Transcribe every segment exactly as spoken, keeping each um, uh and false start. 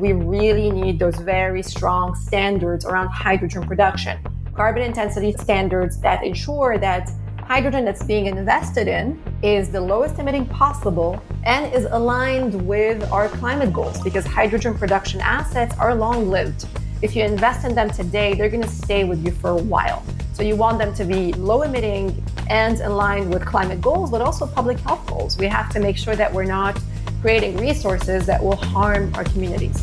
we really need those very strong standards around hydrogen production, carbon intensity standards that ensure that hydrogen that's being invested in is the lowest emitting possible and is aligned with our climate goals, because hydrogen production assets are long-lived. If you invest in them today, they're going to stay with you for a while. So you want them to be low emitting and aligned with climate goals, but also public health goals. We have to make sure that we're not creating resources that will harm our communities.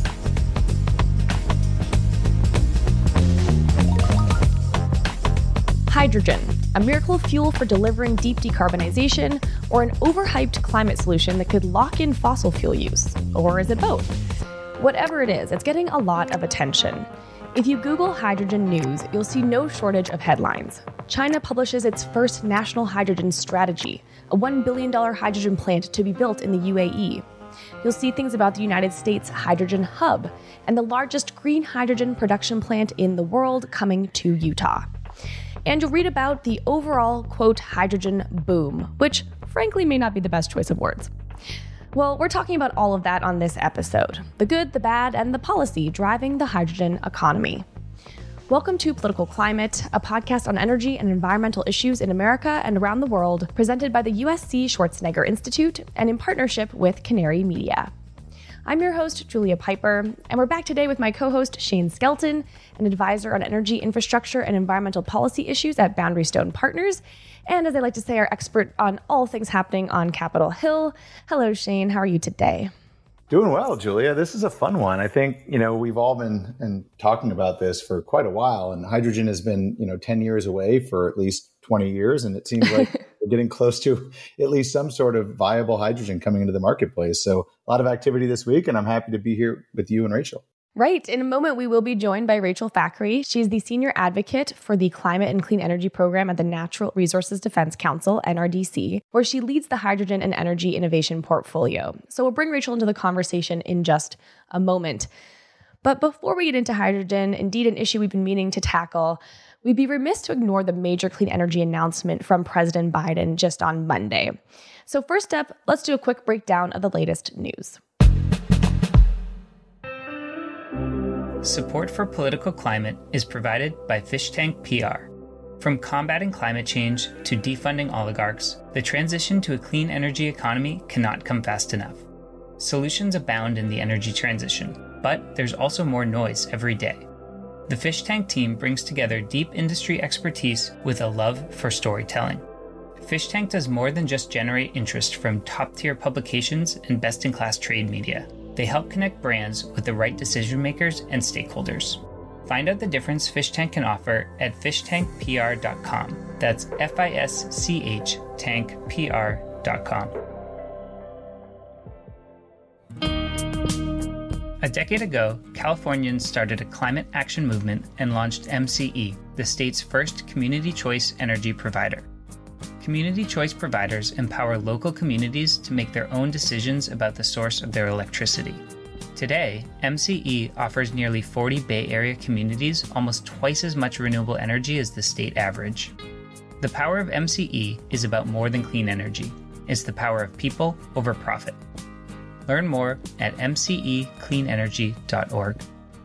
Hydrogen, a miracle fuel for delivering deep decarbonization, or an overhyped climate solution that could lock in fossil fuel use? Or is it both? Whatever it is, it's getting a lot of attention. If you Google hydrogen news, you'll see no shortage of headlines. China publishes its first national hydrogen strategy, a one billion dollars hydrogen plant to be built in the U A E. You'll see things about the United States Hydrogen Hub and the largest green hydrogen production plant in the world coming to Utah. And you'll read about the overall, quote, hydrogen boom, which frankly may not be the best choice of words. Well, we're talking about all of that on this episode, the good, the bad, and the policy driving the hydrogen economy. Welcome to Political Climate, a podcast on energy and environmental issues in America and around the world, presented by the U S C Schwarzenegger Institute and in partnership with Canary Media. I'm your host, Julia Piper, and we're back today with my co-host, Shane Skelton, an advisor on energy infrastructure and environmental policy issues at Boundary Stone Partners, and as I like to say, our expert on all things happening on Capitol Hill. Hello, Shane. How are you today? Doing well, Julia. This is a fun one. I think, you know, we've all been and talking about this for quite a while, and hydrogen has been, you know, ten years away for at least twenty years, and it seems like we're getting close to at least some sort of viable hydrogen coming into the marketplace. So a lot of activity this week, and I'm happy to be here with you and Rachel. Right. In a moment, we will be joined by Rachel Thackeray. She's the Senior Advocate for the Climate and Clean Energy Program at the Natural Resources Defense Council, N R D C, where she leads the hydrogen and energy innovation portfolio. So we'll bring Rachel into the conversation in just a moment. But before we get into hydrogen, indeed an issue we've been meaning to tackle, we'd be remiss to ignore the major clean energy announcement from President Biden just on Monday. So first up, let's do a quick breakdown of the latest news. Support for Political Climate is provided by Fish Tank P R. From combating climate change to defunding oligarchs, the transition to a clean energy economy cannot come fast enough. Solutions abound in the energy transition, but there's also more noise every day. The Fish Tank team brings together deep industry expertise with a love for storytelling. Fish Tank does more than just generate interest from top-tier publications and best-in-class trade media. They help connect brands with the right decision makers and stakeholders. Find out the difference Fish Tank can offer at fish tank p r dot com. That's F I S C H tank P R dot com. A decade ago, Californians started a climate action movement and launched M C E, the state's first community choice energy provider. Community choice providers empower local communities to make their own decisions about the source of their electricity. Today, M C E offers nearly forty Bay Area communities almost twice as much renewable energy as the state average. The power of M C E is about more than clean energy. It's the power of people over profit. Learn more at m c e clean energy dot org.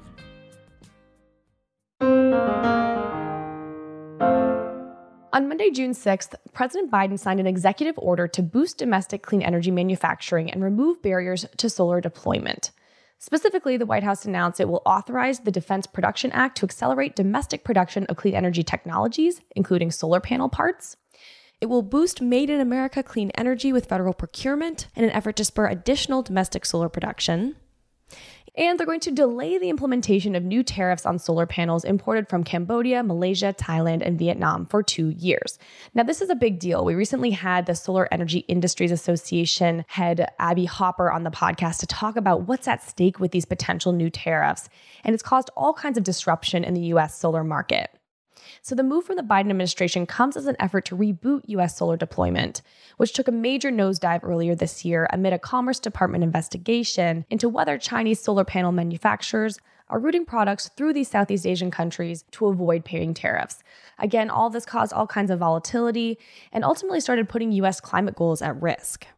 On Monday, June sixth, President Biden signed an executive order to boost domestic clean energy manufacturing and remove barriers to solar deployment. Specifically, the White House announced it will authorize the Defense Production Act to accelerate domestic production of clean energy technologies, including solar panel parts. It will boost Made in America clean energy with federal procurement in an effort to spur additional domestic solar production. And they're going to delay the implementation of new tariffs on solar panels imported from Cambodia, Malaysia, Thailand, and Vietnam for two years. Now, this is a big deal. We recently had the Solar Energy Industries Association head, Abby Hopper, on the podcast to talk about what's at stake with these potential new tariffs. And it's caused all kinds of disruption in the U S solar market. So the move from the Biden administration comes as an effort to reboot U S solar deployment, which took a major nosedive earlier this year amid a Commerce Department investigation into whether Chinese solar panel manufacturers are routing products through these Southeast Asian countries to avoid paying tariffs. Again, all this caused all kinds of volatility and ultimately started putting U S climate goals at risk.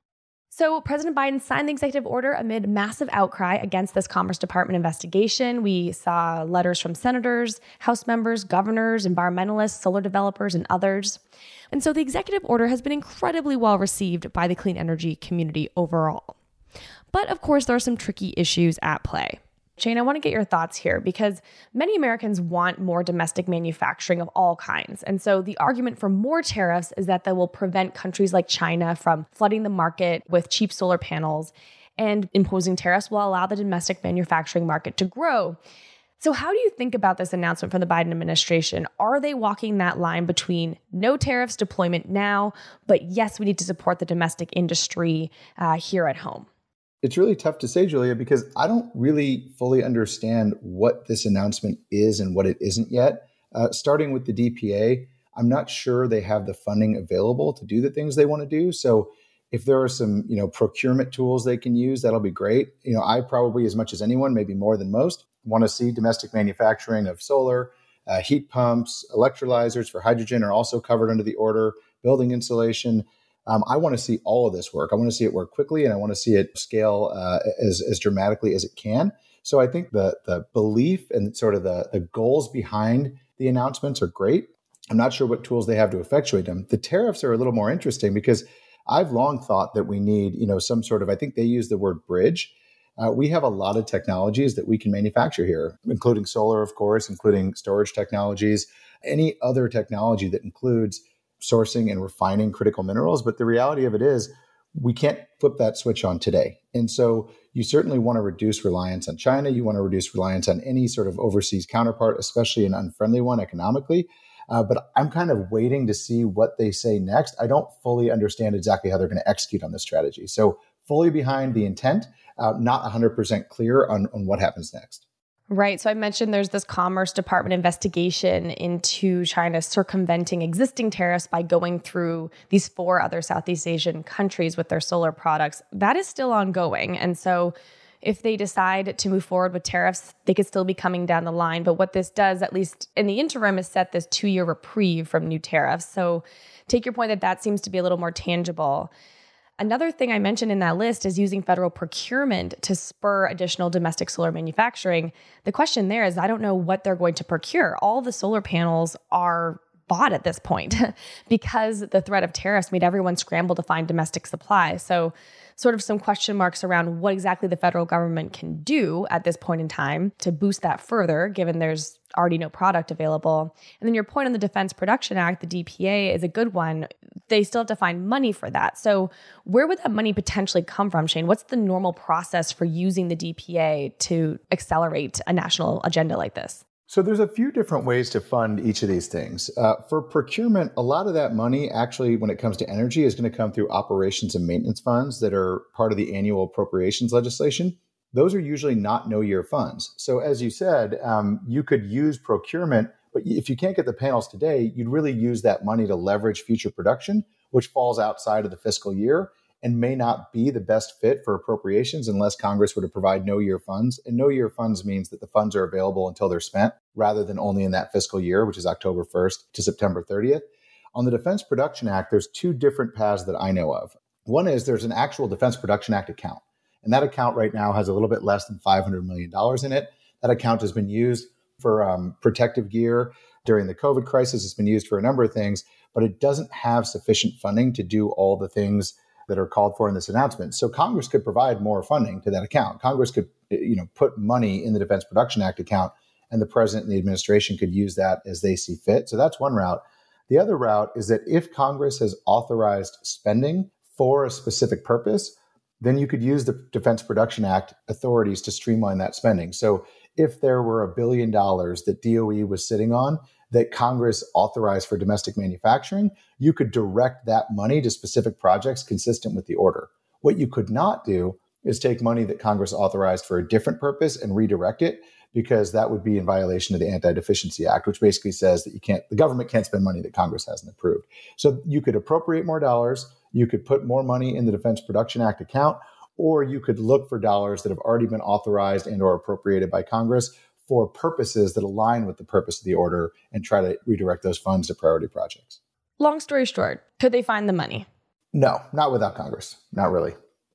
So President Biden signed the executive order amid massive outcry against this Commerce Department investigation. We saw letters from senators, House members, governors, environmentalists, solar developers, and others. And so the executive order has been incredibly well received by the clean energy community overall. But of course, there are some tricky issues at play. Shane, I want to get your thoughts here because many Americans want more domestic manufacturing of all kinds. And so the argument for more tariffs is that they will prevent countries like China from flooding the market with cheap solar panels, and imposing tariffs will allow the domestic manufacturing market to grow. So how do you think about this announcement from the Biden administration? Are they walking that line between no tariffs deployment now, but yes, we need to support the domestic industry uh, here at home? It's really tough to say, Julia, because I don't really fully understand what this announcement is and what it isn't yet. Uh, starting with the D P A, I'm not sure they have the funding available to do the things they want to do. So if there are some, you know, procurement tools they can use, that'll be great. You know, I probably, as much as anyone, maybe more than most, want to see domestic manufacturing of solar, uh, heat pumps, electrolyzers for hydrogen are also covered under the order, building insulation. Um, I want to see all of this work. I want to see it work quickly, and I want to see it scale uh, as, as dramatically as it can. So I think the the belief and sort of the, the goals behind the announcements are great. I'm not sure what tools they have to effectuate them. The tariffs are a little more interesting because I've long thought that we need, you know, some sort of, I think they use the word bridge. Uh, we have a lot of technologies that we can manufacture here, including solar, of course, including storage technologies, any other technology that includes sourcing and refining critical minerals. But the reality of it is we can't flip that switch on today. And so you certainly want to reduce reliance on China. You want to reduce reliance on any sort of overseas counterpart, especially an unfriendly one economically. Uh, but I'm kind of waiting to see what they say next. I don't fully understand exactly how they're going to execute on this strategy. So fully behind the intent, uh, not one hundred percent clear on, on what happens next. Right. So I mentioned there's this Commerce Department investigation into China circumventing existing tariffs by going through these four other Southeast Asian countries with their solar products. That is still ongoing. And so if they decide to move forward with tariffs, they could still be coming down the line. But what this does, at least in the interim, is set this two-year reprieve from new tariffs. So take your point that that seems to be a little more tangible. Another thing I mentioned in that list is using federal procurement to spur additional domestic solar manufacturing. The question there is, I don't know what they're going to procure. All the solar panels are bought at this point because the threat of tariffs made everyone scramble to find domestic supply. So sort of some question marks around what exactly the federal government can do at this point in time to boost that further, given there's already no product available. And then your point on the Defense Production Act, the D P A, is a good one. They still have to find money for that. So where would that money potentially come from, Shane? What's the normal process for using the D P A to accelerate a national agenda like this? So there's a few different ways to fund each of these things. Uh, for procurement, a lot of that money actually, when it comes to energy, is going to come through operations and maintenance funds that are part of the annual appropriations legislation. Those are usually not no-year funds. So as you said, um, you could use procurement, but if you can't get the panels today, you'd really use that money to leverage future production, which falls outside of the fiscal year and may not be the best fit for appropriations unless Congress were to provide no-year funds. And no-year funds means that the funds are available until they're spent, rather than only in that fiscal year, which is October first to September thirtieth. On the Defense Production Act, there's two different paths that I know of. One is there's an actual Defense Production Act account. And that account right now has a little bit less than five hundred million dollars in it. That account has been used for um, protective gear during the COVID crisis. It's been used for a number of things, but it doesn't have sufficient funding to do all the things that are called for in this announcement. So Congress could provide more funding to that account. Congress could, you know, put money in the Defense Production Act account, and the president and the administration could use that as they see fit. So that's one route. The other route is that if Congress has authorized spending for a specific purpose, then you could use the Defense Production Act authorities to streamline that spending. So if there were a billion dollars that D O E was sitting on that Congress authorized for domestic manufacturing, you could direct that money to specific projects consistent with the order. What you could not do is take money that Congress authorized for a different purpose and redirect it, because that would be in violation of the Anti-Deficiency Act, which basically says that you can't, the government can't spend money that Congress hasn't approved. So you could appropriate more dollars, you could put more money in the Defense Production Act account, or you could look for dollars that have already been authorized and or appropriated by Congress for purposes that align with the purpose of the order and try to redirect those funds to priority projects. Long story short, could they find the money? No, not without Congress. Not really.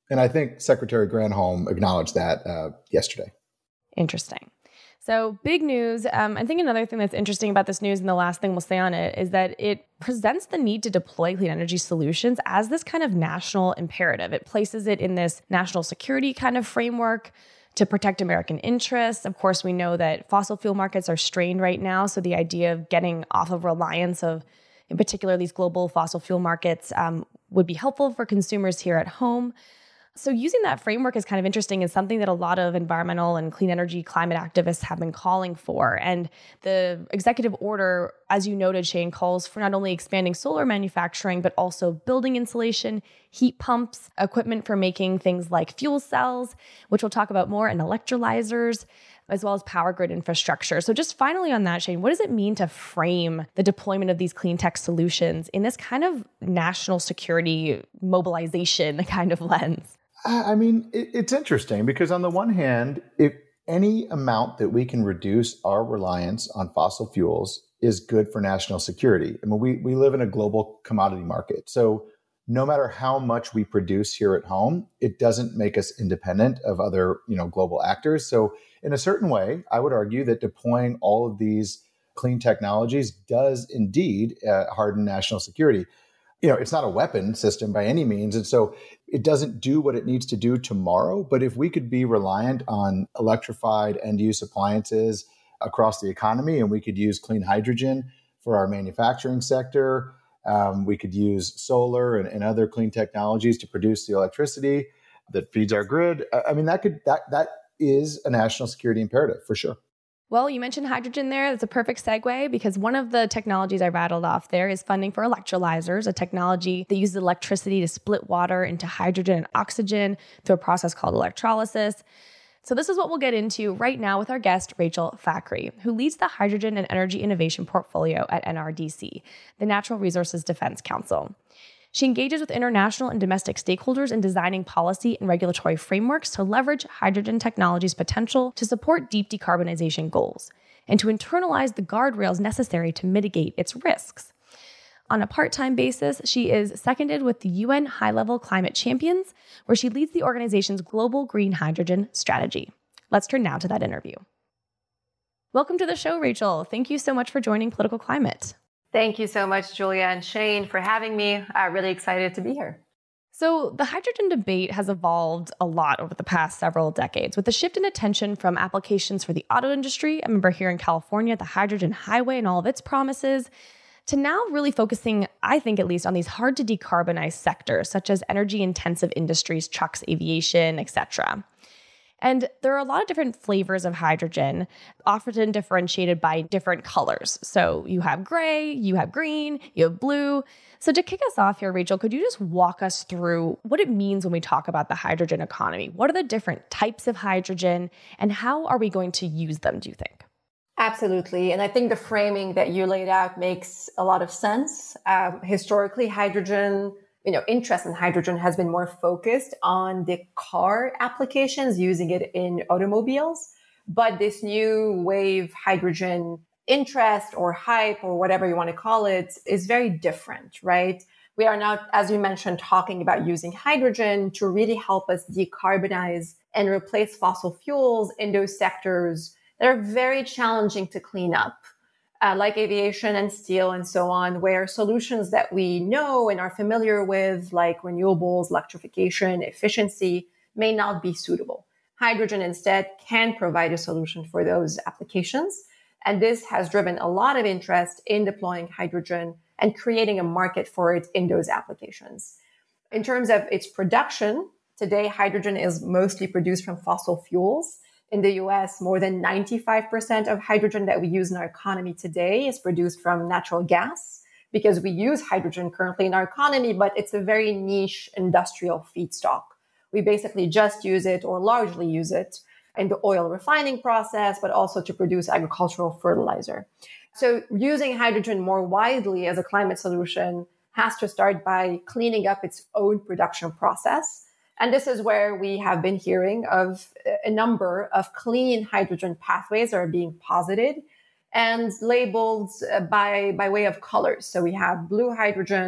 And I think Secretary Granholm acknowledged that uh, yesterday. Interesting. So big news. Um, I think another thing that's interesting about this news, and the last thing we'll say on it, is that it presents the need to deploy clean energy solutions as this kind of national imperative. It places it in this national security kind of framework to protect American interests. Of course, we know that fossil fuel markets are strained right now. So the idea of getting off of reliance of, in particular, these global fossil fuel markets um, would be helpful for consumers here at home. So using that framework is kind of interesting and something that a lot of environmental and clean energy climate activists have been calling for. And the executive order, as you noted, Shane, calls for not only expanding solar manufacturing, but also building insulation, heat pumps, equipment for making things like fuel cells, which we'll talk about more, and electrolyzers, as well as power grid infrastructure. So just finally on that, Shane, what does it mean to frame the deployment of these clean tech solutions in this kind of national security mobilization kind of lens? I mean, it's interesting because on the one hand, if any amount that we can reduce our reliance on fossil fuels is good for national security. I mean, we, we live in a global commodity market. So no matter how much we produce here at home, it doesn't make us independent of other, you know, global actors. So in a certain way, I would argue that deploying all of these clean technologies does indeed uh, harden national security. You know, it's not a weapon system by any means. And so it doesn't do what it needs to do tomorrow. But if we could be reliant on electrified end-use appliances across the economy, and we could use clean hydrogen for our manufacturing sector, um, we could use solar and, and other clean technologies to produce the electricity that feeds our grid. I mean, that could that that is a national security imperative for sure. Well, you mentioned hydrogen there. That's a perfect segue because one of the technologies I rattled off there is funding for electrolyzers, a technology that uses electricity to split water into hydrogen and oxygen through a process called electrolysis. So this is what we'll get into right now with our guest, Rachel Fakhri, who leads the Hydrogen and Energy Innovation Portfolio at N R D C, the Natural Resources Defense Council. She engages with international and domestic stakeholders in designing policy and regulatory frameworks to leverage hydrogen technology's potential to support deep decarbonization goals and to internalize the guardrails necessary to mitigate its risks. On a part-time basis, she is seconded with the U N High-Level Climate Champions, where she leads the organization's global green hydrogen strategy. Let's turn now to that interview. Welcome to the show, Rachel. Thank you so much for joining Political Climate. Thank you so much, Julia and Shane, for having me. I'm really excited to be here. So the hydrogen debate has evolved a lot over the past several decades, with the shift in attention from applications for the auto industry. I remember here in California, the hydrogen highway and all of its promises, to now really focusing, I think at least, on these hard to decarbonize sectors, such as energy intensive industries, trucks, aviation, et cetera. And there are a lot of different flavors of hydrogen, often differentiated by different colors. So you have gray, you have green, you have blue. So to kick us off here, Rachel, could you just walk us through what it means when we talk about the hydrogen economy? What are the different types of hydrogen and how are we going to use them, do you think? Absolutely. And I think the framing that you laid out makes a lot of sense. Um, historically, hydrogen You know, interest in hydrogen has been more focused on the car applications, using it in automobiles. But this new wave hydrogen interest or hype or whatever you want to call it is very different, right? We are now, as you mentioned, talking about using hydrogen to really help us decarbonize and replace fossil fuels in those sectors that are very challenging to clean up. Uh, like aviation and steel and so on, where solutions that we know and are familiar with, like renewables, electrification, efficiency, may not be suitable. Hydrogen instead can provide a solution for those applications. And this has driven a lot of interest in deploying hydrogen and creating a market for it in those applications. In terms of its production, today hydrogen is mostly produced from fossil fuels. In the U S, more than ninety-five percent of hydrogen that we use in our economy today is produced from natural gas, because we use hydrogen currently in our economy, but it's a very niche industrial feedstock. We basically just use it or largely use it in the oil refining process, but also to produce agricultural fertilizer. So using hydrogen more widely as a climate solution has to start by cleaning up its own production process. And this is where we have been hearing of a number of clean hydrogen pathways that are being posited and labeled by, by way of colors. So we have blue hydrogen,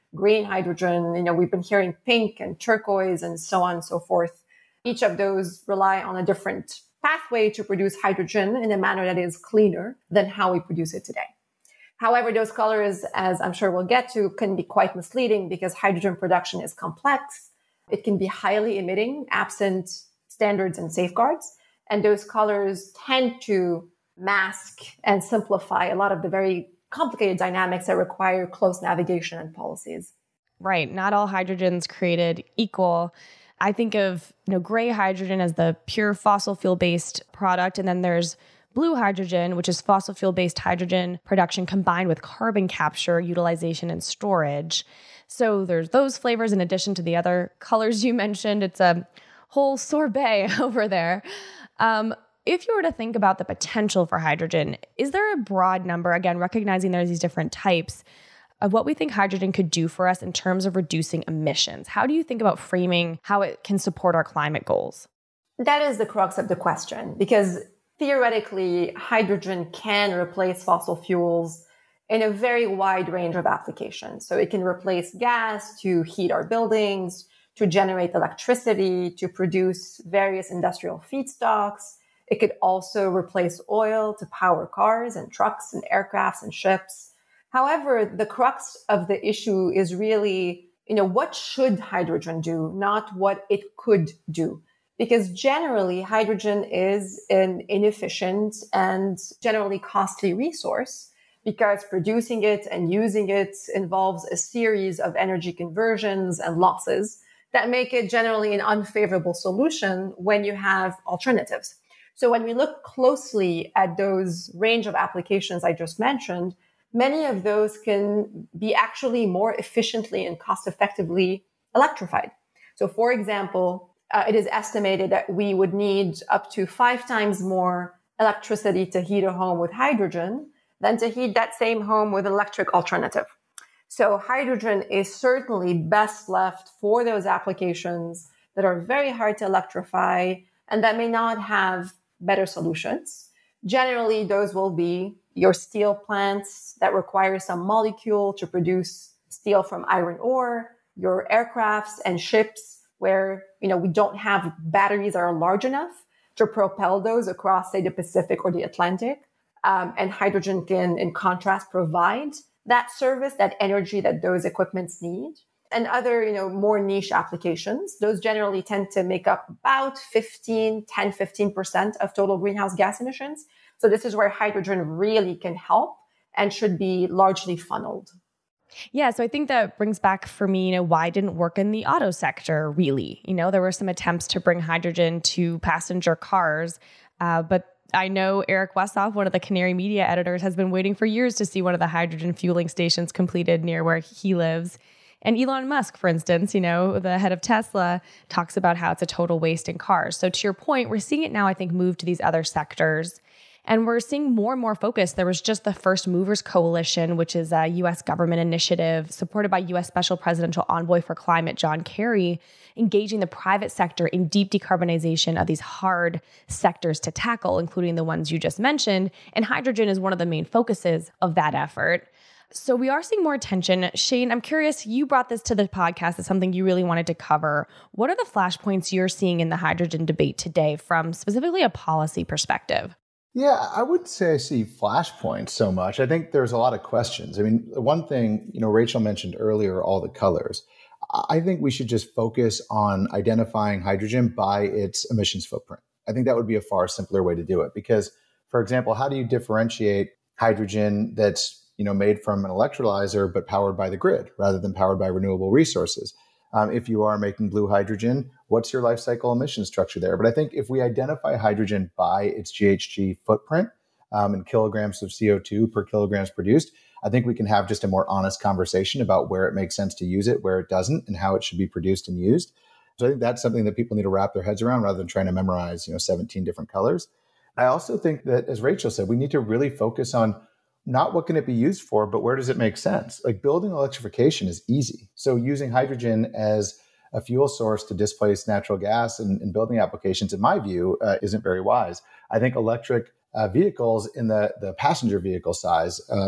green hydrogen. You know, we've been hearing pink and turquoise and so on and so forth. Each of those rely on a different pathway to produce hydrogen in a manner that is cleaner than how we produce it today. However, those colors, as I'm sure we'll get to, can be quite misleading because hydrogen production is complex. It can be highly emitting, absent standards and safeguards. And those colors tend to mask and simplify a lot of the very complicated dynamics that require close navigation and policies. Right. Not all hydrogen's created equal. I think of, you know, gray hydrogen as the pure fossil fuel-based product. And then there's blue hydrogen, which is fossil fuel-based hydrogen production combined with carbon capture, utilization, and storage. So there's those flavors in addition to the other colors you mentioned. It's a whole sorbet over there. Um, If you were to think about the potential for hydrogen, is there a broad number, again, recognizing there's these different types, of what we think hydrogen could do for us in terms of reducing emissions? How do you think about framing how it can support our climate goals? That is the crux of the question, because theoretically, hydrogen can replace fossil fuels in a very wide range of applications. So it can replace gas to heat our buildings, to generate electricity, to produce various industrial feedstocks. It could also replace oil to power cars and trucks and aircrafts and ships. However, the crux of the issue is really, you know, what should hydrogen do, not what it could do? Because generally, hydrogen is an inefficient and generally costly resource because producing it and using it involves a series of energy conversions and losses that make it generally an unfavorable solution when you have alternatives. So when we look closely at those range of applications I just mentioned, many of those can be actually more efficiently and cost effectively electrified. So for example, uh, it is estimated that we would need up to five times more electricity to heat a home with hydrogen than to heat that same home with an electric alternative. So hydrogen is certainly best left for those applications that are very hard to electrify and that may not have better solutions. Generally, those will be your steel plants that require some molecule to produce steel from iron ore, your aircrafts and ships where, you know, we don't have batteries that are large enough to propel those across, say, the Pacific or the Atlantic. Um, and hydrogen can, in contrast, provide that service, that energy that those equipments need. And other, you know, more niche applications, those generally tend to make up about fifteen, ten, fifteen percent of total greenhouse gas emissions. So this is where hydrogen really can help and should be largely funneled. Yeah, so I think that brings back for me, you know, why it didn't work in the auto sector, really. You know, there were some attempts to bring hydrogen to passenger cars, uh, but I know Eric Westhoff, one of the Canary Media editors, has been waiting for years to see one of the hydrogen fueling stations completed near where he lives. And Elon Musk, for instance, you know, the head of Tesla, talks about how it's a total waste in cars. So to your point, we're seeing it now, I think, move to these other sectors. And we're seeing more and more focus. There was just the First Movers Coalition, which is a U S government initiative supported by U S Special Presidential Envoy for Climate, John Kerry, engaging the private sector in deep decarbonization of these hard sectors to tackle, including the ones you just mentioned. And hydrogen is one of the main focuses of that effort. So we are seeing more attention. Shane, I'm curious, you brought this to the podcast as something you really wanted to cover. What are the flashpoints you're seeing in the hydrogen debate today from specifically a policy perspective? Yeah, I wouldn't say I see flashpoints so much. I think there's a lot of questions. I mean, one thing, you know, Rachel mentioned earlier, all the colors. I think we should just focus on identifying hydrogen by its emissions footprint. I think that would be a far simpler way to do it because, for example, how do you differentiate hydrogen that's you know, made from an electrolyzer, but powered by the grid rather than powered by renewable resources? Um, if you are making blue hydrogen, what's your life cycle emission structure there? But I think if we identify hydrogen by its G H G footprint um, in kilograms of C O two per kilograms produced, I think we can have just a more honest conversation about where it makes sense to use it, where it doesn't, and how it should be produced and used. So I think that's something that people need to wrap their heads around rather than trying to memorize, you know, seventeen different colors. I also think that, as Rachel said, we need to really focus on not what can it be used for, but where does it make sense? Like building electrification is easy. So using hydrogen as a fuel source to displace natural gas in, in building applications, in my view, uh, isn't very wise. I think electric uh, vehicles in the, the passenger vehicle size, uh,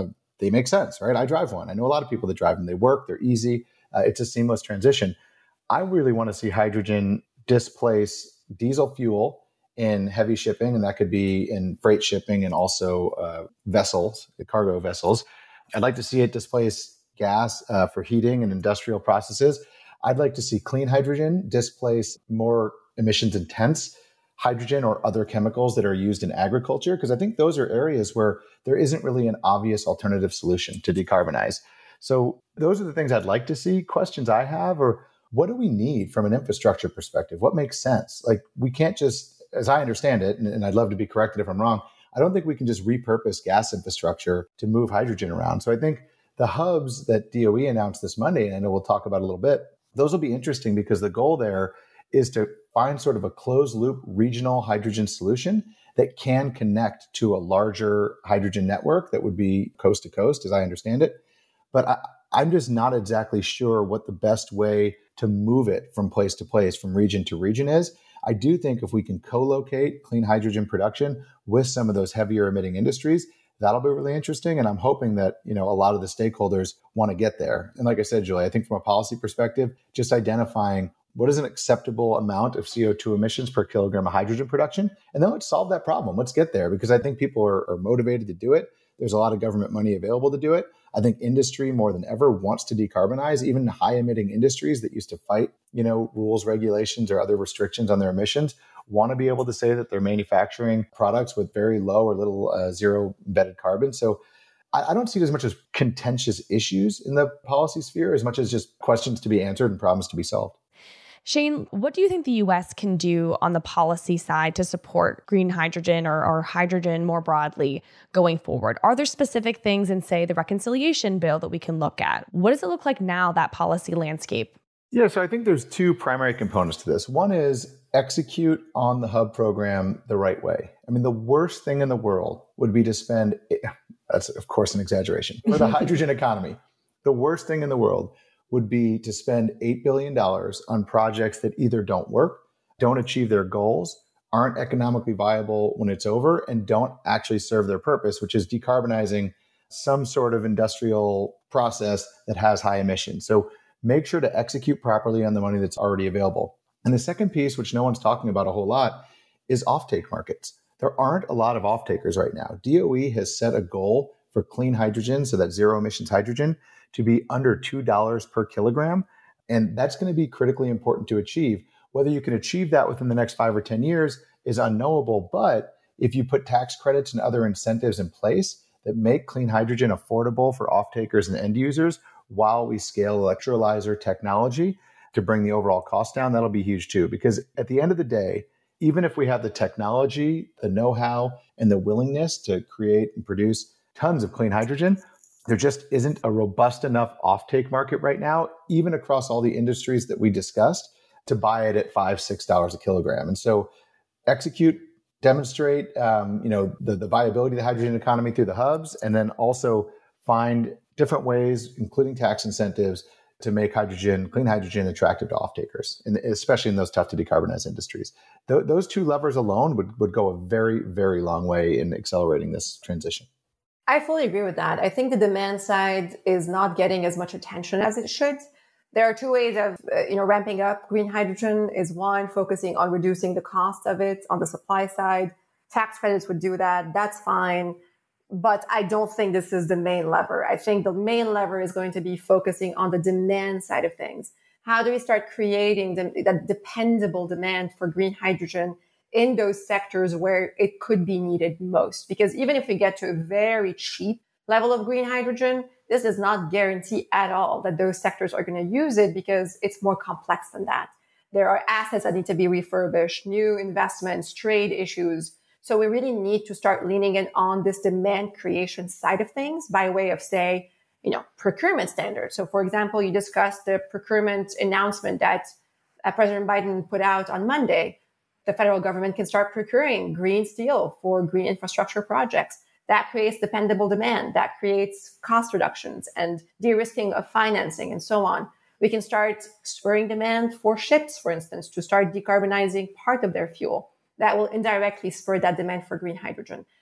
they make sense, right? I drive one. I know a lot of people that drive them. They work, they're easy. Uh, it's a seamless transition. I really want to see hydrogen displace diesel fuel in heavy shipping, and that could be in freight shipping and also uh, vessels, the cargo vessels. I'd like to see it displace gas uh, for heating and industrial processes. I'd like to see clean hydrogen displace more emissions intense hydrogen or other chemicals that are used in agriculture, because I think those are areas where there isn't really an obvious alternative solution to decarbonize. So those are the things I'd like to see. Questions I have are, what do we need from an infrastructure perspective? What makes sense? Like, we can't just, as I understand it, and, and I'd love to be corrected if I'm wrong, I don't think we can just repurpose gas infrastructure to move hydrogen around. So I think the hubs that D O E announced this Monday, and I know we'll talk about a little bit, those will be interesting because the goal there is to find sort of a closed loop regional hydrogen solution that can connect to a larger hydrogen network that would be coast to coast, as I understand it. But I, I'm just not exactly sure what the best way to move it from place to place, from region to region is. I do think if we can co-locate clean hydrogen production with some of those heavier emitting industries, that'll be really interesting. And I'm hoping that, you know, a lot of the stakeholders want to get there. And like I said, Julie, I think from a policy perspective, just identifying what is an acceptable amount of C O two emissions per kilogram of hydrogen production, and then let's solve that problem. Let's get there, because I think people are, are motivated to do it. There's a lot of government money available to do it. I think industry more than ever wants to decarbonize. Even high emitting industries that used to fight, you know, rules, regulations, or other restrictions on their emissions want to be able to say that they're manufacturing products with very low or little uh, zero embedded carbon. So I, I don't see it as much as contentious issues in the policy sphere as much as just questions to be answered and problems to be solved. Shane, what do you think the U S can do on the policy side to support green hydrogen or, or hydrogen more broadly going forward? Are there specific things in, say, the reconciliation bill that we can look at? What does it look like now, that policy landscape? Yeah, so I think there's two primary components to this. One is execute on the hub program the right way. I mean, the worst thing in the world would be to spend, that's of course an exaggeration, for the hydrogen economy. The worst thing in the world would be to spend eight billion dollars on projects that either don't work, don't achieve their goals, aren't economically viable when it's over, and don't actually serve their purpose, which is decarbonizing some sort of industrial process that has high emissions. So make sure to execute properly on the money that's already available. And the second piece, which no one's talking about a whole lot, is offtake markets. There aren't a lot of offtakers right now. D O E has set a goal for clean hydrogen, so that zero emissions hydrogen, to be under two dollars per kilogram. And that's going to be critically important to achieve. Whether you can achieve that within the next five or ten years is unknowable. But if you put tax credits and other incentives in place that make clean hydrogen affordable for off-takers and end users while we scale electrolyzer technology to bring the overall cost down, that'll be huge too. Because at the end of the day, even if we have the technology, the know-how, and the willingness to create and produce tons of clean hydrogen, there just isn't a robust enough offtake market right now, even across all the industries that we discussed, to buy it at five, six dollars a kilogram. And so execute, demonstrate, um, you know, the, the viability of the hydrogen economy through the hubs, and then also find different ways, including tax incentives, to make hydrogen, clean hydrogen, attractive to offtakers, and especially in those tough to decarbonize industries. Th- those two levers alone would, would go a very, very long way in accelerating this transition. I fully agree with that. I think the demand side is not getting as much attention as it should. There are two ways of, uh, you know, ramping up green hydrogen. Is one, focusing on reducing the cost of it on the supply side. Tax credits would do that. That's fine. But I don't think this is the main lever. I think the main lever is going to be focusing on the demand side of things. How do we start creating the, that dependable demand for green hydrogen in those sectors where it could be needed most? Because even if we get to a very cheap level of green hydrogen, this does not guarantee at all that those sectors are going to use it, because it's more complex than that. There are assets that need to be refurbished, new investments, trade issues. So we really need to start leaning in on this demand creation side of things by way of, say, you know, procurement standards. So for example, you discussed the procurement announcement that uh, President Biden put out on Monday. The federal government can start procuring green steel for green infrastructure projects. That creates dependable demand. That creates cost reductions and de-risking of financing and so on. We can start spurring demand for ships, for instance, to start decarbonizing part of their fuel. That will indirectly spur that demand for green hydrogen.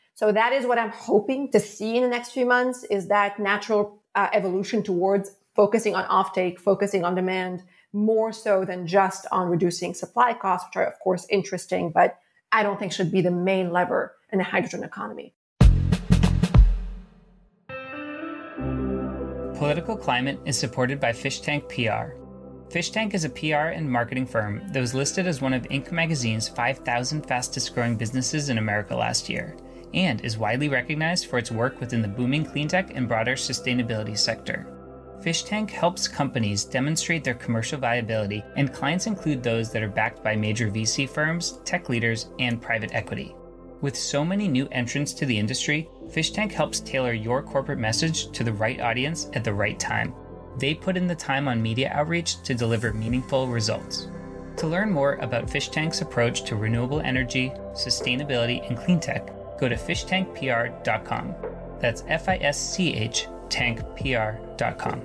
So that is what I'm hoping to see in the next few months, is that natural uh, evolution towards focusing on offtake, focusing on demand, more so than just on reducing supply costs, which are, of course, interesting, but I don't think should be the main lever in the hydrogen economy. Political Climate is supported by Fishtank P R. Fishtank is a P R and marketing firm that was listed as one of Inc magazine's five thousand fastest growing businesses in America last year, and is widely recognized for its work within the booming cleantech and broader sustainability sector. Fishtank helps companies demonstrate their commercial viability, and clients include those that are backed by major V C firms, tech leaders, and private equity. With so many new entrants to the industry, Fishtank helps tailor your corporate message to the right audience at the right time. They put in the time on media outreach to deliver meaningful results. To learn more about Fishtank's approach to renewable energy, sustainability, and cleantech, go to fish tank p r dot com. That's F I S C H tank P R dot com.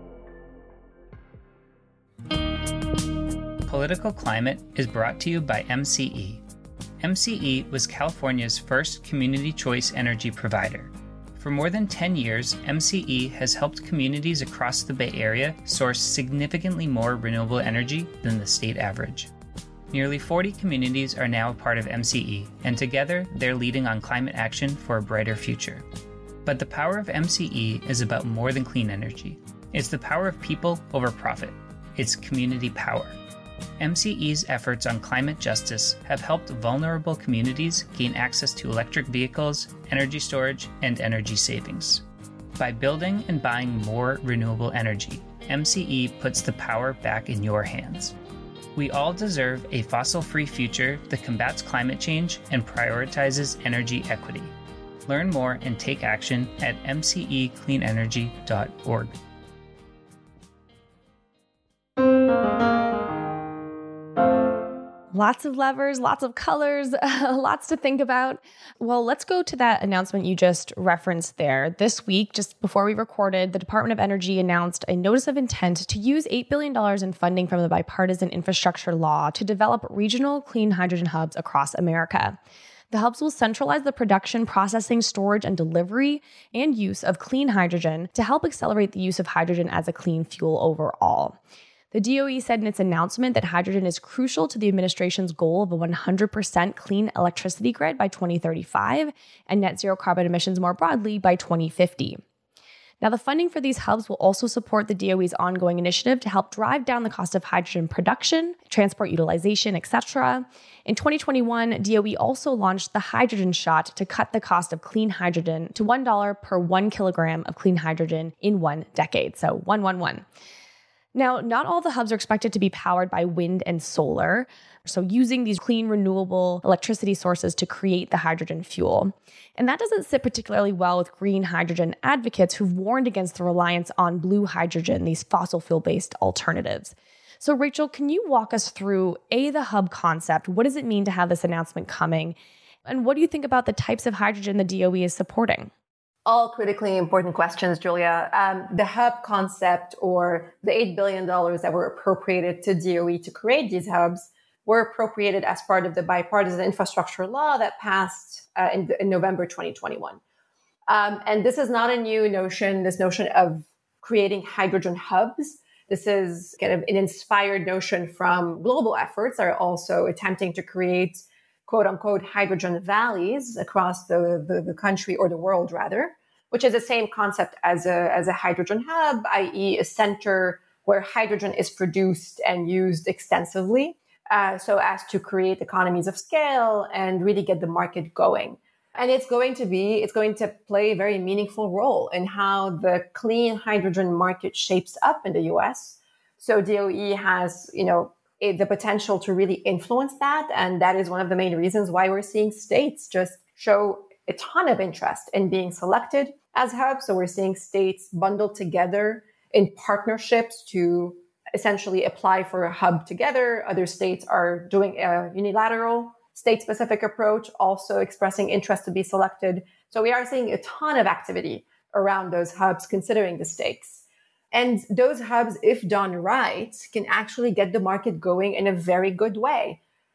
Political Climate is brought to you by M C E. M C E was California's first community choice energy provider. For more than ten years, M C E has helped communities across the Bay Area source significantly more renewable energy than the state average. Nearly forty communities are now a part of M C E, and together they're leading on climate action for a brighter future. But the power of M C E is about more than clean energy. It's the power of people over profit. It's community power. M C E's efforts on climate justice have helped vulnerable communities gain access to electric vehicles, energy storage, and energy savings. By building and buying more renewable energy, M C E puts the power back in your hands. We all deserve a fossil-free future that combats climate change and prioritizes energy equity. Learn more and take action at m c e clean energy dot org. Lots of levers, lots of colors, lots to think about. Well, let's go to that announcement you just referenced there. This week, just before we recorded, the Department of Energy announced a notice of intent to use eight billion dollars in funding from the Bipartisan Infrastructure Law to develop regional clean hydrogen hubs across America. The hubs will centralize the production, processing, storage, and delivery and use of clean hydrogen to help accelerate the use of hydrogen as a clean fuel overall. The D O E said in its announcement that hydrogen is crucial to the administration's goal of a one hundred percent clean electricity grid by twenty thirty-five and net zero carbon emissions more broadly by twenty fifty. Now, the funding for these hubs will also support the D O E's ongoing initiative to help drive down the cost of hydrogen production, transport utilization, et cetera. In twenty twenty-one, D O E also launched the Hydrogen Shot to cut the cost of clean hydrogen to one dollar per one kilogram of clean hydrogen in one decade. So one, one, one. Now, not all the hubs are expected to be powered by wind and solar, so using these clean, renewable electricity sources to create the hydrogen fuel. And that doesn't sit particularly well with green hydrogen advocates who've warned against the reliance on blue hydrogen, these fossil fuel-based alternatives. So Rachel, can you walk us through, A, the hub concept? What does it mean to have this announcement coming? And what do you think about the types of hydrogen the D O E is supporting? All critically important questions, Julia. Um, the hub concept, or the eight billion dollars that were appropriated to D O E to create these hubs, were appropriated as part of the Bipartisan Infrastructure Law that passed uh, in, in November twenty twenty-one. Um, and this is not a new notion, this notion of creating hydrogen hubs. This is kind of an inspired notion from global efforts that are also attempting to create quote unquote hydrogen valleys across the, the, the country, or the world rather, which is the same concept as a, as a hydrogen hub, that is a center where hydrogen is produced and used extensively, uh, so as to create economies of scale and really get the market going. And it's going to be, it's going to play a very meaningful role in how the clean hydrogen market shapes up in the U S. So D O E has, you know, the potential to really influence that. And that is one of the main reasons why we're seeing states just show a ton of interest in being selected as hubs. So we're seeing states bundled together in partnerships to essentially apply for a hub together. Other states are doing a unilateral state-specific approach, also expressing interest to be selected. So we are seeing a ton of activity around those hubs, considering the stakes. And those hubs, if done right, can actually get the market going in a very good way.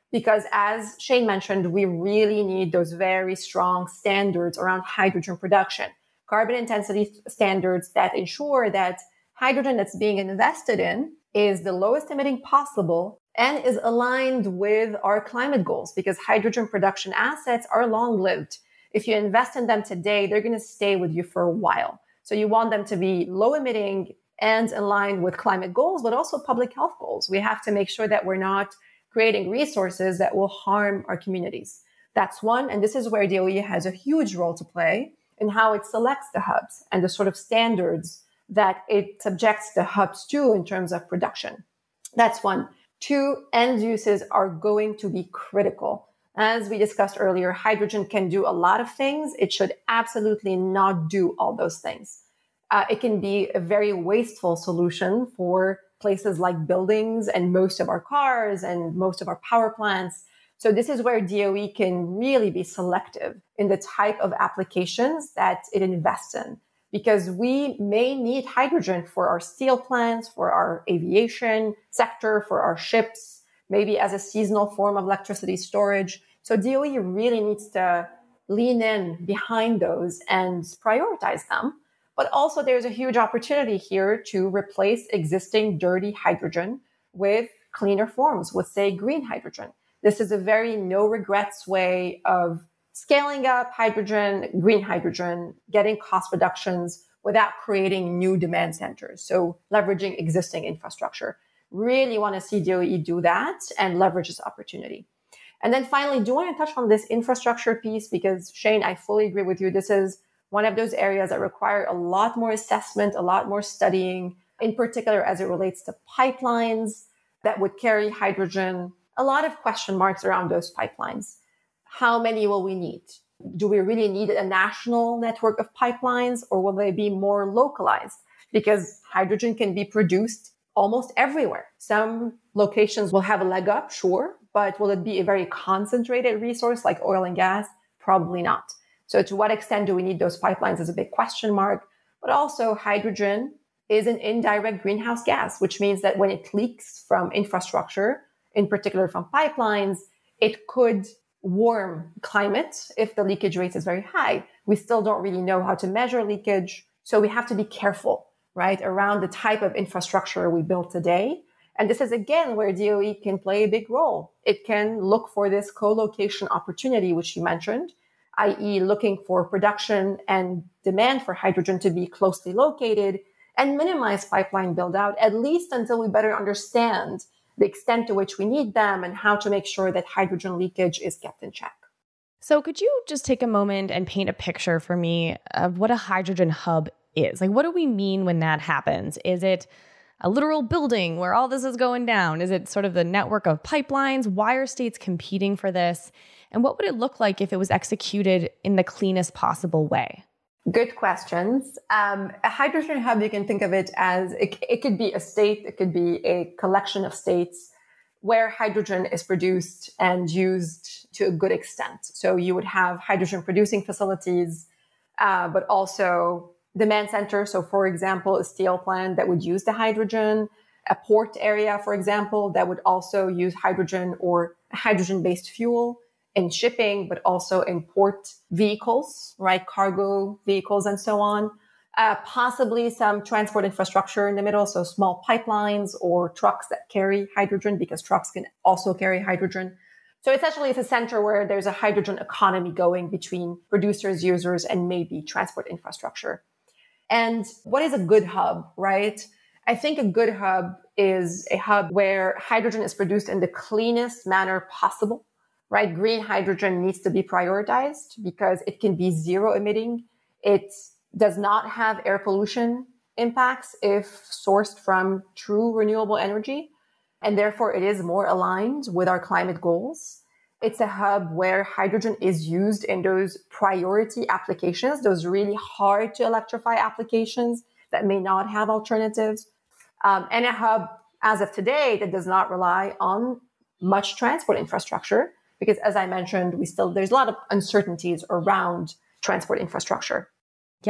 Because as Shane mentioned, we really need those very strong standards around hydrogen production, carbon intensity standards that ensure that hydrogen that's being invested in is the lowest emitting possible and is aligned with our climate goals, because hydrogen production assets are long-lived. If you invest in them today, they're going to stay with you for a while. So you want them to be low emitting and aligned with climate goals, but also public health goals. We have to make sure that we're not creating resources that will harm our communities. That's one. And this is where D O E has a huge role to play in how it selects the hubs and the sort of standards that it subjects the hubs to in terms of production. That's one. Two, end uses are going to be critical. As we discussed earlier, hydrogen can do a lot of things. It should absolutely not do all those things. Uh, it can be a very wasteful solution for places like buildings and most of our cars and most of our power plants. So this is where D O E can really be selective in the type of applications that it invests in, because we may need hydrogen for our steel plants, for our aviation sector, for our ships, maybe as a seasonal form of electricity storage. So D O E really needs to lean in behind those and prioritize them. But also there's a huge opportunity here to replace existing dirty hydrogen with cleaner forms, with, say, green hydrogen. This is a very no regrets way of scaling up hydrogen, green hydrogen, getting cost reductions without creating new demand centers. So leveraging existing infrastructure. Really want to see D O E do that and leverage this opportunity. And then finally, do want to touch on this infrastructure piece, because Shane, I fully agree with you. This is one of those areas that require a lot more assessment, a lot more studying, in particular as it relates to pipelines that would carry hydrogen. A lot of question marks around those pipelines. How many will we need? Do we really need a national network of pipelines, or will they be more localized? Because hydrogen can be produced almost everywhere. Some locations will have a leg up, sure, but will it be a very concentrated resource like oil and gas? Probably not. So to what extent do we need those pipelines is a big question mark. But also hydrogen is an indirect greenhouse gas, which means that when it leaks from infrastructure, in particular from pipelines, it could warm climate if the leakage rate is very high. We still don't really know how to measure leakage. So we have to be careful, right, around the type of infrastructure we build today. And this is, again, where D O E can play a big role. It can look for this co-location opportunity, which you mentioned, that is looking for production and demand for hydrogen to be closely located and minimize pipeline build out, at least until we better understand the extent to which we need them and how to make sure that hydrogen leakage is kept in check. So could you just take a moment and paint a picture for me of what a hydrogen hub is? Like, what do we mean when that happens? Is it a literal building where all this is going down? Is it sort of the network of pipelines? Why are states competing for this? And what would it look like if it was executed in the cleanest possible way? Good questions. Um, a hydrogen hub, you can think of it as, it, it could be a state, it could be a collection of states where hydrogen is produced and used to a good extent. So you would have hydrogen producing facilities, uh, but also demand centers. So for example, a steel plant that would use the hydrogen, a port area, for example, that would also use hydrogen or hydrogen-based fuel in shipping, but also in port vehicles, right? Cargo vehicles and so on. Uh, possibly some transport infrastructure in the middle, so small pipelines or trucks that carry hydrogen, because trucks can also carry hydrogen. So essentially, it's a center where there's a hydrogen economy going between producers, users, and maybe transport infrastructure. And what is a good hub, right? I think a good hub is a hub where hydrogen is produced in the cleanest manner possible, right? Green hydrogen needs to be prioritized because it can be zero emitting. It does not have air pollution impacts if sourced from true renewable energy. And therefore, it is more aligned with our climate goals. It's a hub where hydrogen is used in those priority applications, those really hard to electrify applications that may not have alternatives. Um, and a hub, as of today, that does not rely on much transport infrastructure, because as I mentioned, we still, there's a lot of uncertainties around transport infrastructure. Yeah,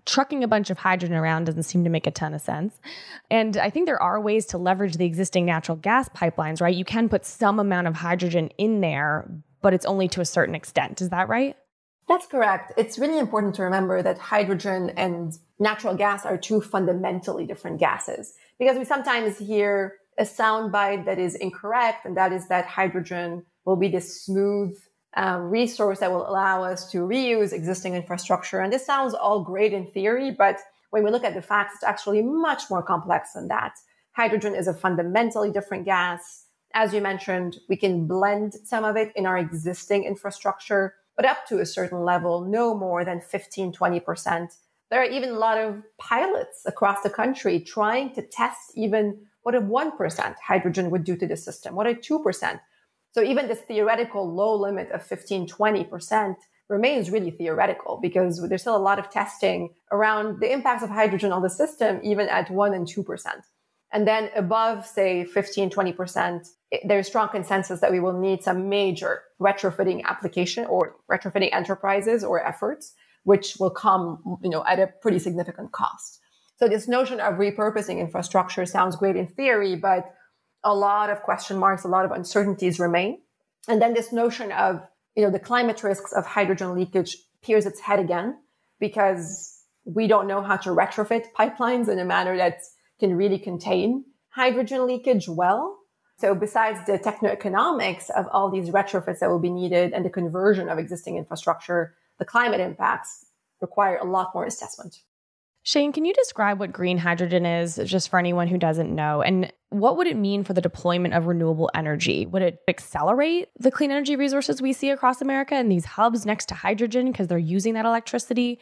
trucking a bunch of hydrogen around doesn't seem to make a ton of sense. And I think there are ways to leverage the existing natural gas pipelines, right? You can put some amount of hydrogen in there, but it's only to a certain extent. Is that right? That's correct. It's really important to remember that hydrogen and natural gas are two fundamentally different gases, because we sometimes hear a soundbite that is incorrect, and that is that hydrogen will be this smooth um, resource that will allow us to reuse existing infrastructure. And this sounds all great in theory, but when we look at the facts, it's actually much more complex than that. Hydrogen is a fundamentally different gas. As you mentioned, we can blend some of it in our existing infrastructure, but up to a certain level, no more than fifteen, twenty percent. There are even a lot of pilots across the country trying to test even what a one percent hydrogen would do to the system, what a two percent. So even this theoretical low limit of fifteen, twenty percent remains really theoretical, because there's still a lot of testing around the impacts of hydrogen on the system, even at one and two percent. And then above, say, fifteen, twenty percent, there's strong consensus that we will need some major retrofitting application or retrofitting enterprises or efforts, which will come, you know, at a pretty significant cost. So this notion of repurposing infrastructure sounds great in theory, but a lot of question marks, a lot of uncertainties remain. And then this notion of, you know, the climate risks of hydrogen leakage peers its head again, because we don't know how to retrofit pipelines in a manner that can really contain hydrogen leakage well. So besides the techno-economics of all these retrofits that will be needed and the conversion of existing infrastructure, the climate impacts require a lot more assessment. Shane, can you describe what green hydrogen is, just for anyone who doesn't know? And what would it mean for the deployment of renewable energy? Would it accelerate the clean energy resources we see across America and these hubs next to hydrogen because they're using that electricity?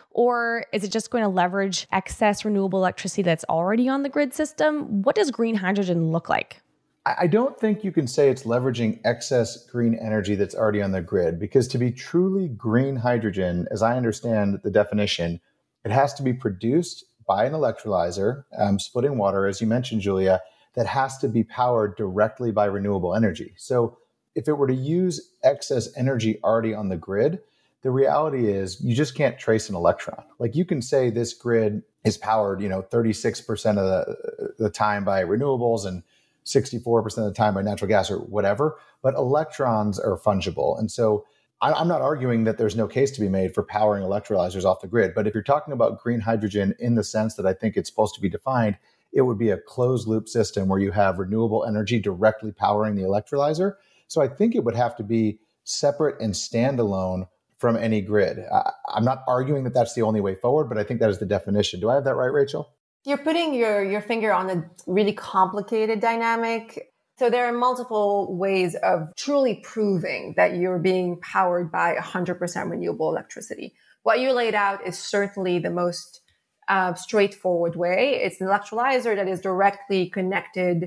Or is it just going to leverage excess renewable electricity that's already on the grid system? What does green hydrogen look like? I don't think you can say it's leveraging excess green energy that's already on the grid, because to be truly green hydrogen, as I understand the definition, it has to be produced by an electrolyzer, um, splitting water, as you mentioned, Julia, that has to be powered directly by renewable energy. So if it were to use excess energy already on the grid, the reality is you just can't trace an electron. Like, you can say this grid is powered, you know, thirty-six percent of the, the time by renewables and sixty-four percent of the time by natural gas or whatever, but electrons are fungible. And so I'm not arguing that there's no case to be made for powering electrolyzers off the grid. But if you're talking about green hydrogen in the sense that I think it's supposed to be defined, it would be a closed loop system where you have renewable energy directly powering the electrolyzer. So I think it would have to be separate and standalone from any grid. I, I'm not arguing that that's the only way forward, but I think that is the definition. Do I have that right, Rachel? You're putting your, your finger on a really complicated dynamic. So there are multiple ways of truly proving that you're being powered by one hundred percent renewable electricity. What you laid out is certainly the most uh, straightforward way. It's an electrolyzer that is directly connected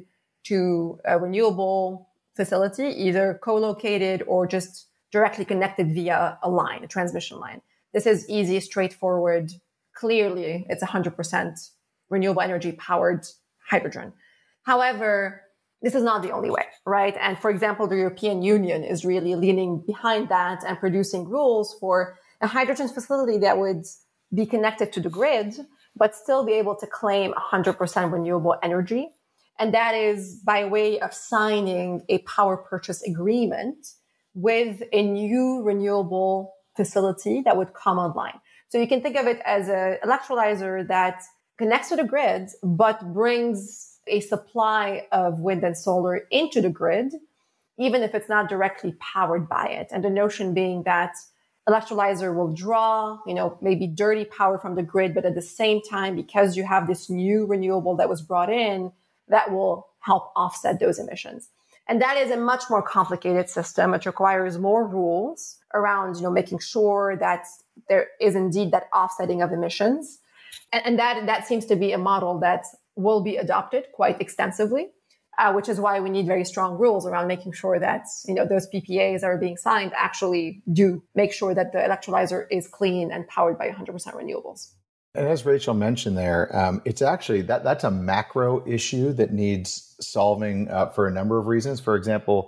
to a renewable facility, either co-located or just directly connected via a line, a transmission line. This is easy, straightforward. Clearly, it's one hundred percent renewable energy powered hydrogen. However, this is not the only way, right? And for example, the European Union is really leaning behind that and producing rules for a hydrogen facility that would be connected to the grid, but still be able to claim one hundred percent renewable energy. And that is by way of signing a power purchase agreement with a new renewable facility that would come online. So you can think of it as an electrolyzer that connects to the grid, but brings a supply of wind and solar into the grid, even if it's not directly powered by it. And the notion being that electrolyzer will draw, you know, maybe dirty power from the grid, but at the same time, because you have this new renewable that was brought in, that will help offset those emissions. And that is a much more complicated system. It requires more rules around, you know, making sure that there is indeed that offsetting of emissions. And, and that, that seems to be a model that will be adopted quite extensively, uh, which is why we need very strong rules around making sure that, you know, those P P As that are being signed actually do make sure that the electrolyzer is clean and powered by one hundred percent renewables. And as Rachel mentioned there, um, it's actually that that's a macro issue that needs solving uh, for a number of reasons. For example,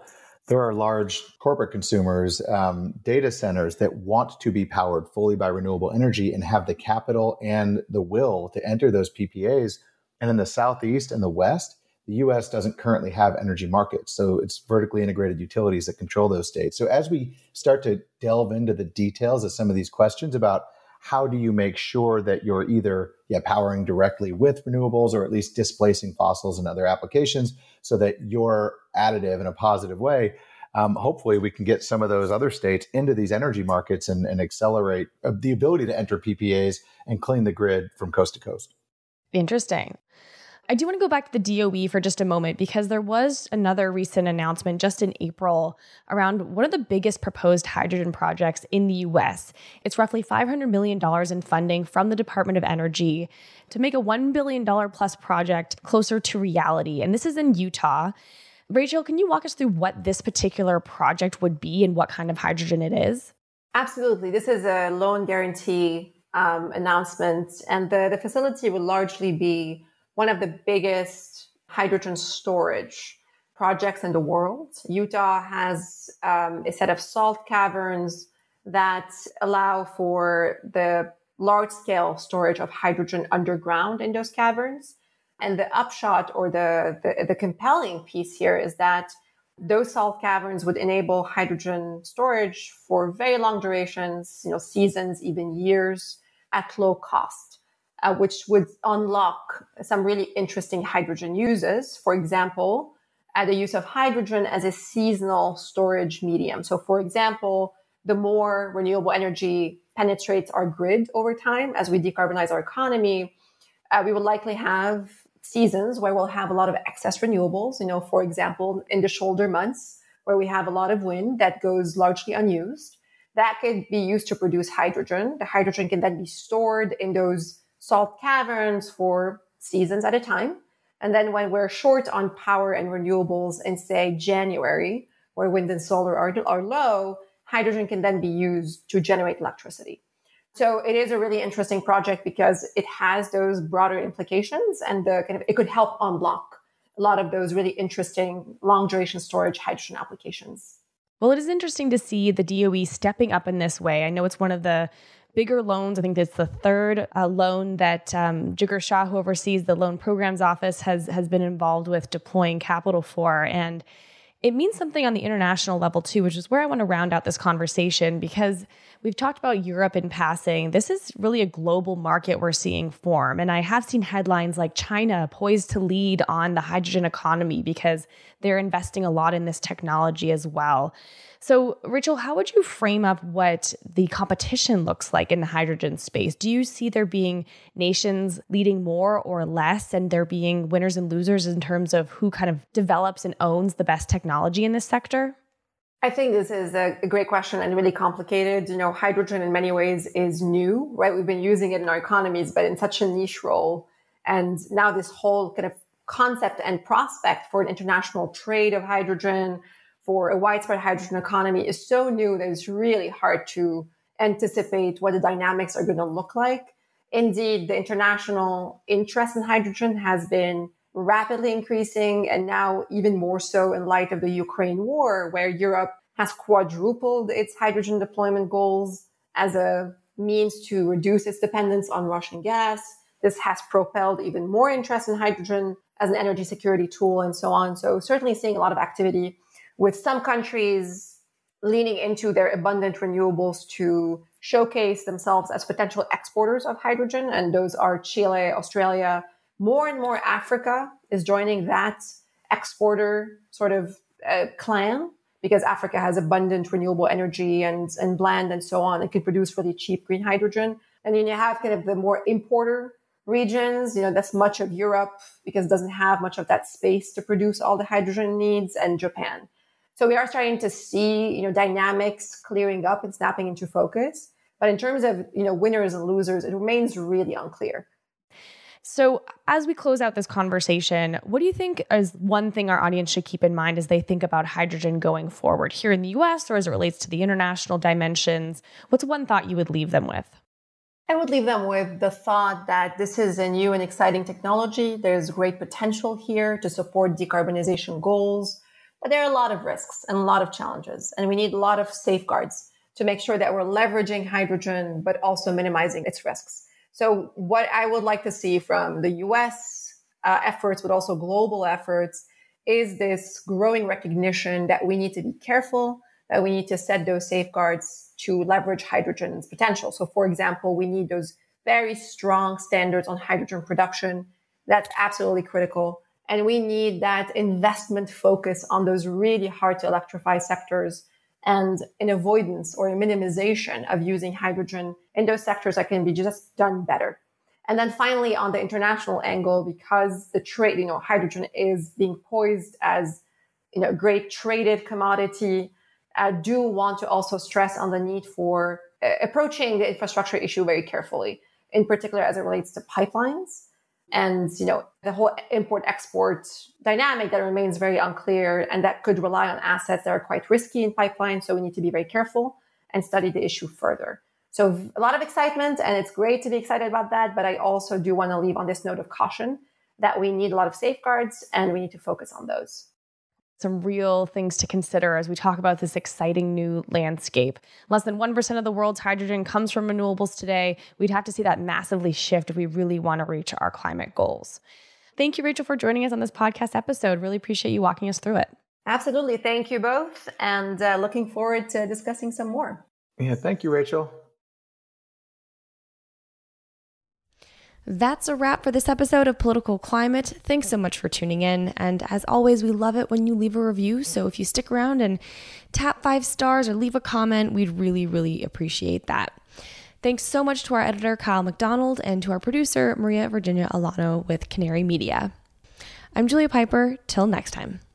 There are large corporate consumers, um, data centers that want to be powered fully by renewable energy and have the capital and the will to enter those P P As. And in the Southeast and the West, the U S doesn't currently have energy markets. So it's vertically integrated utilities that control those states. So as we start to delve into the details of some of these questions about how do you make sure that you're either yeah, powering directly with renewables or at least displacing fossils and other applications so that you're additive in a positive way, um, hopefully we can get some of those other states into these energy markets and, and accelerate uh, the ability to enter P P As and clean the grid from coast to coast. Interesting. I do want to go back to the D O E for just a moment because there was another recent announcement just in April around one of the biggest proposed hydrogen projects in the U S. It's roughly five hundred million dollars in funding from the Department of Energy to make a one billion dollars plus project closer to reality. And this is in Utah. Rachel, can you walk us through what this particular project would be and what kind of hydrogen it is? Absolutely. This is a loan guarantee um, announcement, and the, the facility will largely be one of the biggest hydrogen storage projects in the world. Utah has um, a set of salt caverns that allow for the large-scale storage of hydrogen underground in those caverns. And the upshot or the, the, the compelling piece here is that those salt caverns would enable hydrogen storage for very long durations, you know, seasons, even years, at low cost. Uh, which would unlock some really interesting hydrogen uses. For example, uh, the use of hydrogen as a seasonal storage medium. So for example, the more renewable energy penetrates our grid over time as we decarbonize our economy, uh, we will likely have seasons where we'll have a lot of excess renewables. You know, for example, in the shoulder months where we have a lot of wind that goes largely unused, that could be used to produce hydrogen. The hydrogen can then be stored in those salt caverns for seasons at a time. And then when we're short on power and renewables in, say, January, where wind and solar are, are low, hydrogen can then be used to generate electricity. So it is a really interesting project because it has those broader implications and the kind of it could help unlock a lot of those really interesting long duration storage hydrogen applications. Well, it is interesting to see the D O E stepping up in this way. I know it's one of the bigger loans. I think it's the third uh, loan that um, Jigar Shah, who oversees the Loan Programs Office, has has been involved with deploying capital for. And it means something on the international level too, which is where I want to round out this conversation because we've talked about Europe in passing. This is really a global market we're seeing form. And I have seen headlines like China poised to lead on the hydrogen economy because they're investing a lot in this technology as well. So, Rachel, how would you frame up what the competition looks like in the hydrogen space? Do you see there being nations leading more or less, and there being winners and losers in terms of who kind of develops and owns the best technology in this sector? I think this is a great question and really complicated. You know, hydrogen in many ways is new, right? We've been using it in our economies, but in such a niche role. And now this whole kind of concept and prospect for an international trade of hydrogen, for a widespread hydrogen economy is so new that it's really hard to anticipate what the dynamics are going to look like. Indeed, the international interest in hydrogen has been rapidly increasing, and now even more so in light of the Ukraine war, where Europe has quadrupled its hydrogen deployment goals as a means to reduce its dependence on Russian gas. This has propelled even more interest in hydrogen as an energy security tool and so on. So certainly seeing a lot of activity with some countries leaning into their abundant renewables to showcase themselves as potential exporters of hydrogen. And those are Chile, Australia. More and more Africa is joining that exporter sort of uh, clan because Africa has abundant renewable energy and, and land and so on. It can produce really cheap green hydrogen. And then you have kind of the more importer regions, you know, that's much of Europe because it doesn't have much of that space to produce all the hydrogen needs, and Japan. So we are starting to see, you know, dynamics clearing up and snapping into focus. But in terms of, you know, winners and losers, it remains really unclear. So as we close out this conversation, what do you think is one thing our audience should keep in mind as they think about hydrogen going forward here in the U S or as it relates to the international dimensions? What's one thought you would leave them with? I would leave them with the thought that this is a new and exciting technology. There's great potential here to support decarbonization goals, But there are a lot of risks and a lot of challenges, and we need a lot of safeguards to make sure that we're leveraging hydrogen, but also minimizing its risks. So what I would like to see from the U S uh, efforts, but also global efforts, is this growing recognition that we need to be careful, that we need to set those safeguards to leverage hydrogen's potential. So for example, we need those very strong standards on hydrogen production. That's absolutely critical. And we need that investment focus on those really hard to electrify sectors and an avoidance or a minimization of using hydrogen in those sectors that can be just done better. And then finally, on the international angle, because the trade, you know, hydrogen is being poised as, you know, a great traded commodity, I do want to also stress on the need for uh, approaching the infrastructure issue very carefully, in particular as it relates to pipelines. And, you know, the whole import-export dynamic that remains very unclear and that could rely on assets that are quite risky in pipelines. So we need to be very careful and study the issue further. So a lot of excitement, and it's great to be excited about that. But I also do want to leave on this note of caution that we need a lot of safeguards and we need to focus on those. Some real things to consider as we talk about this exciting new landscape. Less than one percent of the world's hydrogen comes from renewables today. We'd have to see that massively shift if we really want to reach our climate goals. Thank you, Rachel, for joining us on this podcast episode. Really appreciate you walking us through it. Absolutely. Thank you both. And uh, looking forward to discussing some more. Yeah, thank you, Rachel. That's a wrap for this episode of Political Climate. Thanks so much for tuning in. And as always, we love it when you leave a review. So if you stick around and tap five stars or leave a comment, we'd really, really appreciate that. Thanks so much to our editor, Kyle McDonald, and to our producer, Maria Virginia Alano with Canary Media. I'm Julia Piper. Till next time.